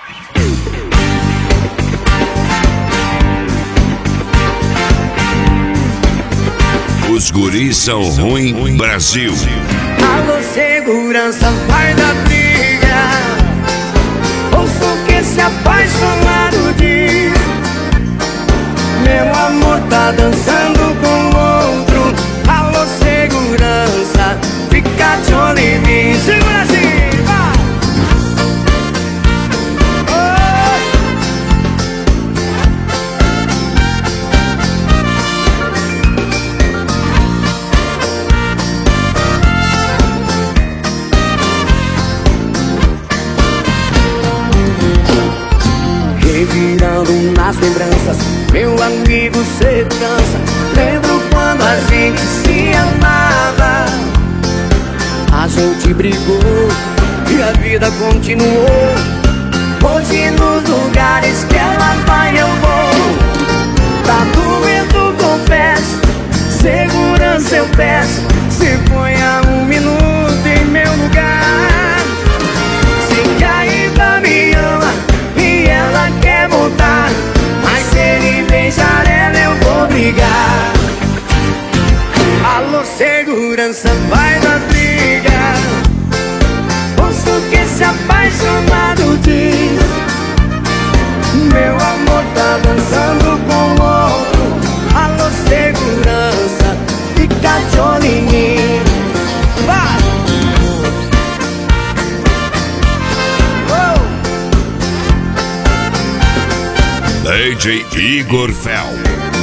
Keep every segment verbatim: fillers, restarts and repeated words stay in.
Os guris são ruim, Brasil. Alô, segurança, vai da briga. Ouço o que esse apaixonado diz. Meu amor tá dançando com outro. Alô, segurança, fica de olho em mim. Segura assim, vai! Revirando nas lembranças, meu amigo segurança. Lembro quando a gente se amava. A gente brigou e a vida continuou. Hoje nos lugares que ela vai eu vou. Tá doendo, confesso. Segurança eu peço. Se ponha um minuto em meu lugar. Sei que ainda me ama e ela quer voltar, mas se ele beijar ela eu vou brigar. Alô, segurança, vai na briga. Ouço o que esse apaixonado diz. Meu amor tá dançando com outro. Alô, segurança, fica de olho em mim. Vai! D J Igor Fel.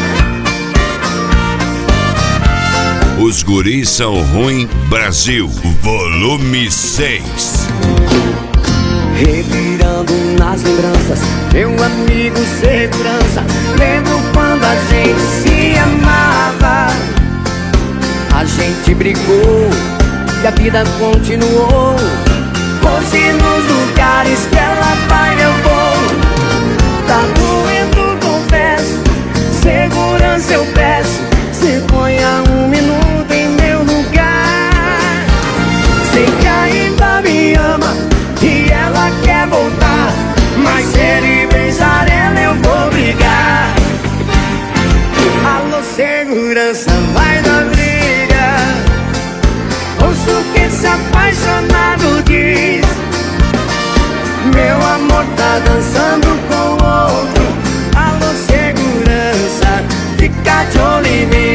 Os guris são ruim, Brasil, volume seis. Revirando nas lembranças, meu amigo segurança. Lembro quando a gente se amava. A gente brigou e a vida continuou. Hoje nos lugares que ela vai eu vou. Tá doendo, confesso. Segurança eu peço. Se ponha um minuto em meu lugar. Sei que ainda me ama e ela quer voltar, mas se ele beijar ela eu vou brigar. Alô, segurança, vai na briga. Ouço o que esse apaixonado diz. Meu amor tá dançando com outro. Alô, segurança, fica de olho em mim.